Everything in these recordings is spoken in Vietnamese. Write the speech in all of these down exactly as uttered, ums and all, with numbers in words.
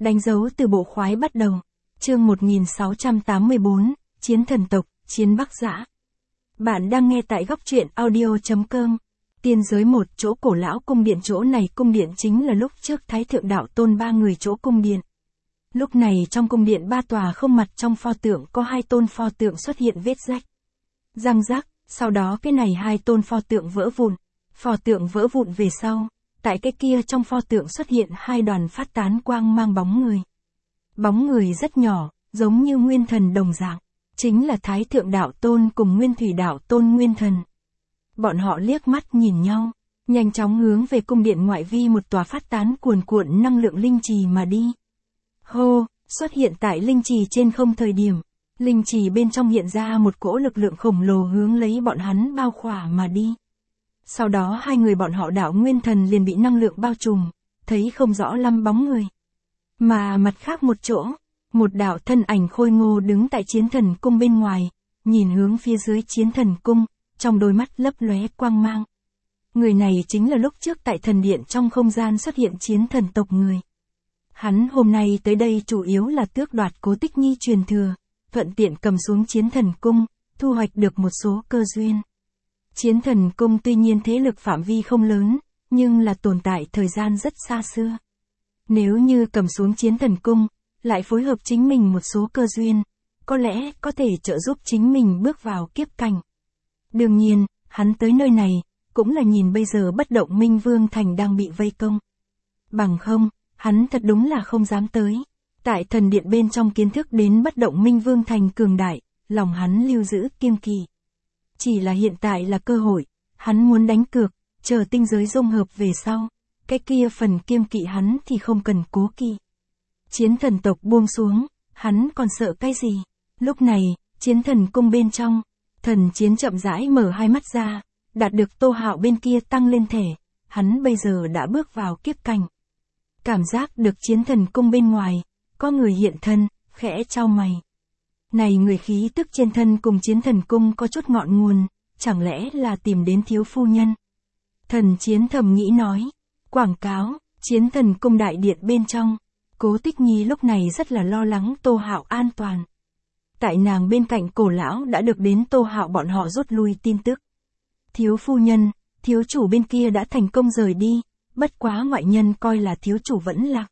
Đánh dấu từ bộ khoái bắt đầu. Chương một nghìn sáu trăm tám mươi bốn, Chiến thần tộc, Chiến Bắc Dã. Bạn đang nghe tại góc truyện audio chấm com. Tiên giới một, chỗ cổ lão cung điện. Chỗ này cung điện chính là lúc trước Thái Thượng Đạo Tôn ba người chỗ cung điện. Lúc này trong cung điện ba tòa không mặt trong pho tượng có hai tôn pho tượng xuất hiện vết rách. Răng rác, sau đó cái này hai tôn pho tượng vỡ vụn. Pho tượng vỡ vụn về sau, tại cái kia trong pho tượng xuất hiện hai đoàn phát tán quang mang bóng người. Bóng người rất nhỏ, giống như nguyên thần đồng dạng, chính là Thái Thượng Đạo Tôn cùng Nguyên Thủy Đạo Tôn nguyên thần. Bọn họ liếc mắt nhìn nhau, nhanh chóng hướng về cung điện ngoại vi một tòa phát tán cuồn cuộn năng lượng linh trì mà đi. Hô, xuất hiện tại linh trì trên không thời điểm, linh trì bên trong hiện ra một cỗ lực lượng khổng lồ hướng lấy bọn hắn bao khỏa mà đi. Sau đó hai người bọn họ đạo nguyên thần liền bị năng lượng bao trùm, thấy không rõ lắm bóng người. Mà mặt khác một chỗ, một đạo thân ảnh khôi ngô đứng tại Chiến Thần Cung bên ngoài, nhìn hướng phía dưới Chiến Thần Cung, trong đôi mắt lấp lóe quang mang. Người này chính là lúc trước tại thần điện trong không gian xuất hiện chiến thần tộc người. Hắn hôm nay tới đây chủ yếu là tước đoạt Cố Tích Nhi truyền thừa, thuận tiện cầm xuống Chiến Thần Cung, thu hoạch được một số cơ duyên. Chiến Thần Cung tuy nhiên thế lực phạm vi không lớn, nhưng là tồn tại thời gian rất xa xưa. Nếu như cầm xuống Chiến Thần Cung, lại phối hợp chính mình một số cơ duyên, có lẽ có thể trợ giúp chính mình bước vào kiếp cảnh. Đương nhiên, hắn tới nơi này, cũng là nhìn bây giờ Bất Động Minh Vương Thành đang bị vây công. Bằng không, hắn thật đúng là không dám tới. Tại thần điện bên trong kiến thức đến Bất Động Minh Vương Thành cường đại, lòng hắn lưu giữ kiêng kỵ. Chỉ là hiện tại là cơ hội, hắn muốn đánh cược, chờ tinh giới dung hợp về sau, cái kia phần kiêng kỵ hắn thì không cần cố kỵ. Chiến thần tộc buông xuống, hắn còn sợ cái gì? Lúc này, Chiến Thần Cung bên trong, Thần Chiến chậm rãi mở hai mắt ra, đạt được Tô Hạo bên kia tăng lên thể, hắn bây giờ đã bước vào kiếp cảnh. Cảm giác được Chiến Thần Cung bên ngoài, có người hiện thân, khẽ chau mày. Này người khí tức trên thân cùng Chiến Thần Cung có chút ngọn nguồn, chẳng lẽ là tìm đến thiếu phu nhân? Thần Chiến thầm nghĩ nói, quảng cáo, Chiến Thần Cung đại điện bên trong, Cố Tích Nhi lúc này rất là lo lắng Tô Hạo an toàn. Tại nàng bên cạnh cổ lão đã được đến Tô Hạo bọn họ rút lui tin tức. Thiếu phu nhân, thiếu chủ bên kia đã thành công rời đi, bất quá ngoại nhân coi là thiếu chủ vẫn lạc.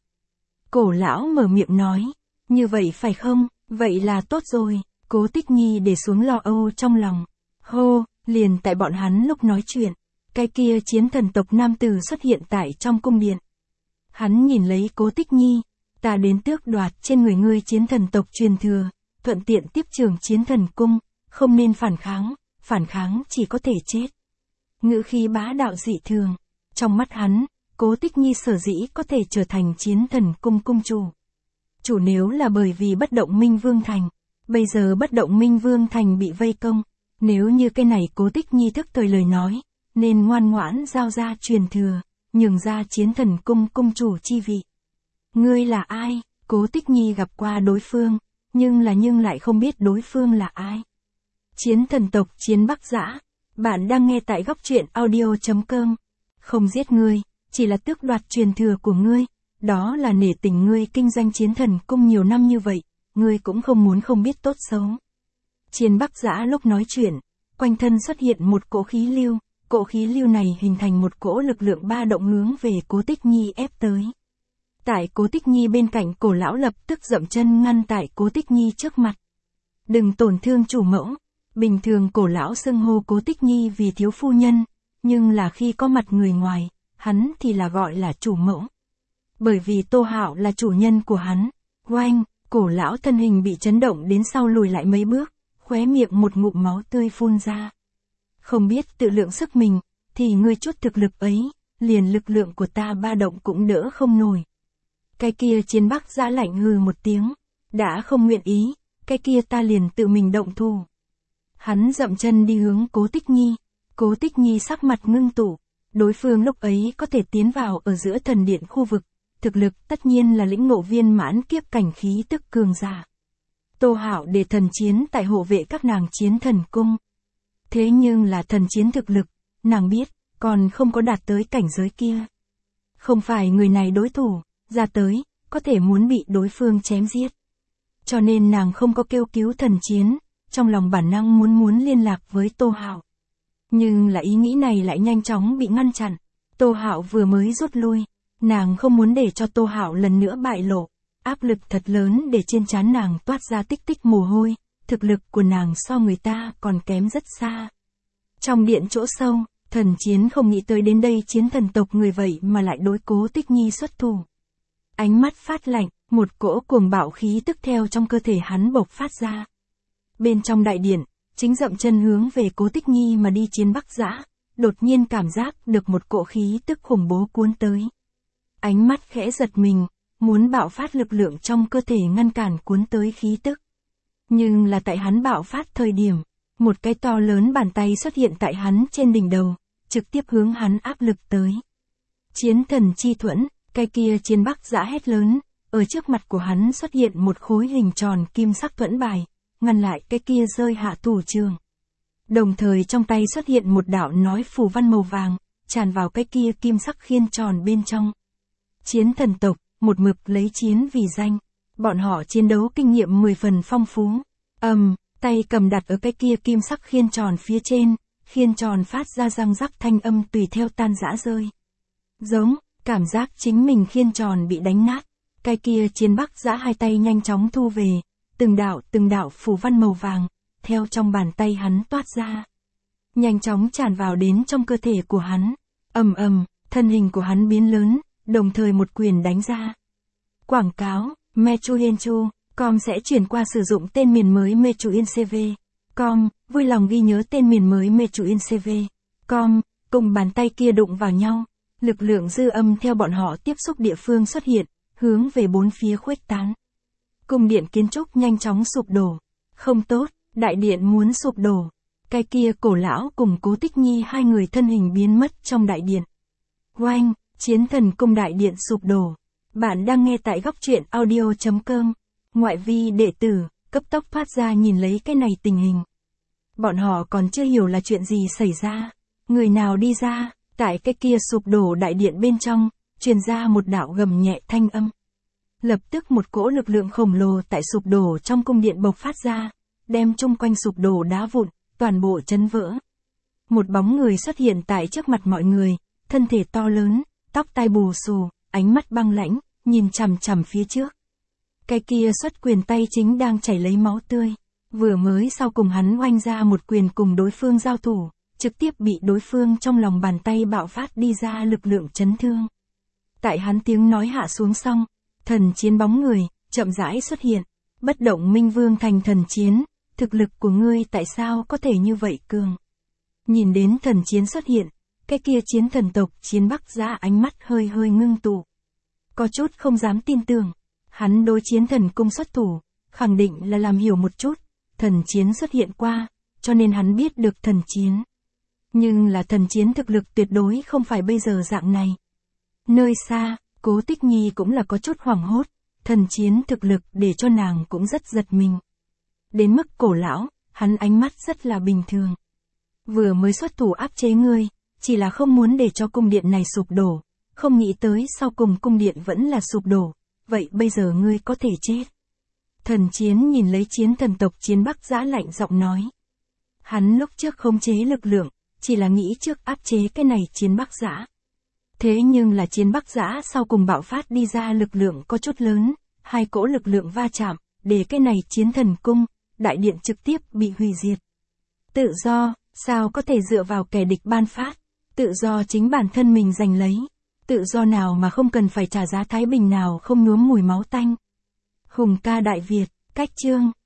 Cổ lão mở miệng nói, như vậy phải không, vậy là tốt rồi, Cố Tích Nhi để xuống lo âu trong lòng. Hô, liền tại bọn hắn lúc nói chuyện, cái kia chiến thần tộc nam tử xuất hiện tại trong cung điện. Hắn nhìn lấy Cố Tích Nhi, ta đến tước đoạt trên người ngươi chiến thần tộc truyền thừa, thuận tiện tiếp trưởng Chiến Thần Cung, không nên phản kháng, phản kháng chỉ có thể chết. Ngữ khí bá đạo dị thường, trong mắt hắn, Cố Tích Nhi sở dĩ có thể trở thành Chiến Thần Cung cung chủ. Chủ nếu là bởi vì Bất Động Minh Vương Thành, bây giờ Bất Động Minh Vương Thành bị vây công, nếu như cái này Cố Tích Nhi thức thời lời nói, nên ngoan ngoãn giao ra truyền thừa, nhường ra Chiến Thần Cung cung chủ chi vị. Ngươi là ai? Cố Tích Nhi gặp qua đối phương, nhưng là nhưng lại không biết đối phương là ai. Chiến thần tộc Chiến Bắc Dã, bạn đang nghe tại góc truyện audio chấm com. Không giết ngươi, chỉ là tước đoạt truyền thừa của ngươi, đó là nể tình ngươi kinh doanh Chiến Thần Cung nhiều năm như vậy, ngươi cũng không muốn không biết tốt xấu. Chiến Bắc Dã lúc nói chuyện, quanh thân xuất hiện một cỗ khí lưu, cỗ khí lưu này hình thành một cỗ lực lượng ba động hướng về Cố Tích Nhi ép tới. Tại Cố Tích Nhi bên cạnh cổ lão lập tức dậm chân ngăn tại Cố Tích Nhi trước mặt. Đừng tổn thương chủ mẫu, bình thường cổ lão xưng hô Cố Tích Nhi vì thiếu phu nhân, nhưng là khi có mặt người ngoài, hắn thì là gọi là chủ mẫu. Bởi vì Tô Hạo là chủ nhân của hắn, oanh, cổ lão thân hình bị chấn động đến sau lùi lại mấy bước, khóe miệng một ngụm máu tươi phun ra. Không biết tự lượng sức mình, thì ngươi chút thực lực ấy, liền lực lượng của ta ba động cũng đỡ không nổi. Cái kia Chiến Bắc Dã lạnh hừ một tiếng, đã không nguyện ý, cái kia ta liền tự mình động thủ. Hắn dậm chân đi hướng Cố Tích Nhi, Cố Tích Nhi sắc mặt ngưng tụ, đối phương lúc ấy có thể tiến vào ở giữa thần điện khu vực, thực lực tất nhiên là lĩnh ngộ viên mãn kiếp cảnh khí tức cường giả. Tô Hạo để thần chiến tại hộ vệ các nàng Chiến Thần Cung. Thế nhưng là thần chiến thực lực, nàng biết, còn không có đạt tới cảnh giới kia. Không phải người này đối thủ. Ra tới, có thể muốn bị đối phương chém giết. Cho nên nàng không có kêu cứu Thần Chiến, trong lòng bản năng muốn muốn liên lạc với Tô Hạo. Nhưng là ý nghĩ này lại nhanh chóng bị ngăn chặn. Tô Hạo vừa mới rút lui, nàng không muốn để cho Tô Hạo lần nữa bại lộ. Áp lực thật lớn để trên trán nàng toát ra tích tích mồ hôi, thực lực của nàng so người ta còn kém rất xa. Trong điện chỗ sâu, Thần Chiến không nghĩ tới đến đây chiến thần tộc người vậy mà lại đối Cố Tích Nhi xuất thủ. Ánh mắt phát lạnh, một cỗ cuồng bạo khí tức theo trong cơ thể hắn bộc phát ra. Bên trong đại điện, chính dậm chân hướng về Cố Tích Nhi mà đi Chiến Bắc Dã, đột nhiên cảm giác được một cỗ khí tức khủng bố cuốn tới. Ánh mắt khẽ giật mình, muốn bạo phát lực lượng trong cơ thể ngăn cản cuốn tới khí tức. Nhưng là tại hắn bạo phát thời điểm, một cái to lớn bàn tay xuất hiện tại hắn trên đỉnh đầu, trực tiếp hướng hắn áp lực tới. Chiến thần chi thuẫn, cái kia Chiến Bắc Dã hét lớn, ở trước mặt của hắn xuất hiện một khối hình tròn kim sắc thuẫn bài, ngăn lại cái kia rơi hạ thủ trường. Đồng thời trong tay xuất hiện một đạo nói phù văn màu vàng, tràn vào cái kia kim sắc khiên tròn bên trong. Chiến thần tộc, một mực lấy chiến vì danh, bọn họ chiến đấu kinh nghiệm mười phần phong phú. Ầm, um, tay cầm đặt ở cái kia kim sắc khiên tròn phía trên, khiên tròn phát ra răng rắc thanh âm tùy theo tan rã rơi. Giống, cảm giác chính mình khiên tròn bị đánh nát, cái kia Chiến Bắc Dã hai tay nhanh chóng thu về, từng đạo từng đạo phù văn màu vàng, theo trong bàn tay hắn toát ra. Nhanh chóng tràn vào đến trong cơ thể của hắn. Ầm ầm, thân hình của hắn biến lớn, đồng thời một quyền đánh ra. Quảng cáo, Mechuyenchu, com sẽ chuyển qua sử dụng tên miền mới Mechuyencv. Com, vui lòng ghi nhớ tên miền mới Mechuyencv. Com, cùng bàn tay kia đụng vào nhau, lực lượng dư âm theo bọn họ tiếp xúc địa phương xuất hiện, hướng về bốn phía khuếch tán. Cung điện kiến trúc nhanh chóng sụp đổ. Không tốt, đại điện muốn sụp đổ. Cái kia Cổ lão cùng Cố Tích Nhi hai người thân hình biến mất trong đại điện. Oanh, chiến thần cung đại điện sụp đổ. Bạn đang nghe tại góc truyện audio chấm com. Ngoại vi đệ tử, cấp tốc thoát ra nhìn lấy cái này tình hình. Bọn họ còn chưa hiểu là chuyện gì xảy ra. Người nào đi ra, tại cái kia sụp đổ đại điện bên trong, truyền ra một đạo gầm nhẹ thanh âm. Lập tức một cỗ lực lượng khổng lồ tại sụp đổ trong cung điện bộc phát ra, đem chung quanh sụp đổ đá vụn, toàn bộ chấn vỡ. Một bóng người xuất hiện tại trước mặt mọi người, thân thể to lớn, tóc tai bù xù, ánh mắt băng lãnh, nhìn chằm chằm phía trước. Cái kia xuất quyền tay chính đang chảy lấy máu tươi, vừa mới sau cùng hắn oanh ra một quyền cùng đối phương giao thủ, trực tiếp bị đối phương trong lòng bàn tay bạo phát đi ra lực lượng chấn thương. Tại hắn tiếng nói hạ xuống xong, Thần Chiến bóng người, chậm rãi xuất hiện, bất động minh vương thành Thần Chiến, thực lực của ngươi tại sao có thể như vậy cường? Nhìn đến Thần Chiến xuất hiện, cái kia chiến thần tộc Chiến Bắc Dã ánh mắt hơi hơi ngưng tụ. Có chút không dám tin tưởng, hắn đối chiến thần cung xuất thủ, khẳng định là làm hiểu một chút, Thần Chiến xuất hiện qua, cho nên hắn biết được Thần Chiến. Nhưng là Thần Chiến thực lực tuyệt đối không phải bây giờ dạng này. Nơi xa, Cố Tích Nhi cũng là có chút hoảng hốt, Thần Chiến thực lực để cho nàng cũng rất giật mình. Đến mức Cổ lão, hắn ánh mắt rất là bình thường. Vừa mới xuất thủ áp chế ngươi, chỉ là không muốn để cho cung điện này sụp đổ, không nghĩ tới sau cùng cung điện vẫn là sụp đổ, vậy bây giờ ngươi có thể chết. Thần Chiến nhìn lấy chiến thần tộc Chiến Bắc Dã lạnh giọng nói. Hắn lúc trước khống chế lực lượng, chỉ là nghĩ trước áp chế cái này Chiến Bắc Dã. Thế nhưng là Chiến Bắc Dã sau cùng bạo phát đi ra lực lượng có chút lớn, hai cỗ lực lượng va chạm, để cái này chiến thần cung, đại điện trực tiếp bị hủy diệt. Tự do, sao có thể dựa vào kẻ địch ban phát, tự do chính bản thân mình giành lấy, tự do nào mà không cần phải trả giá thái bình nào không nhuốm mùi máu tanh. Hùng ca Đại Việt, cách chương.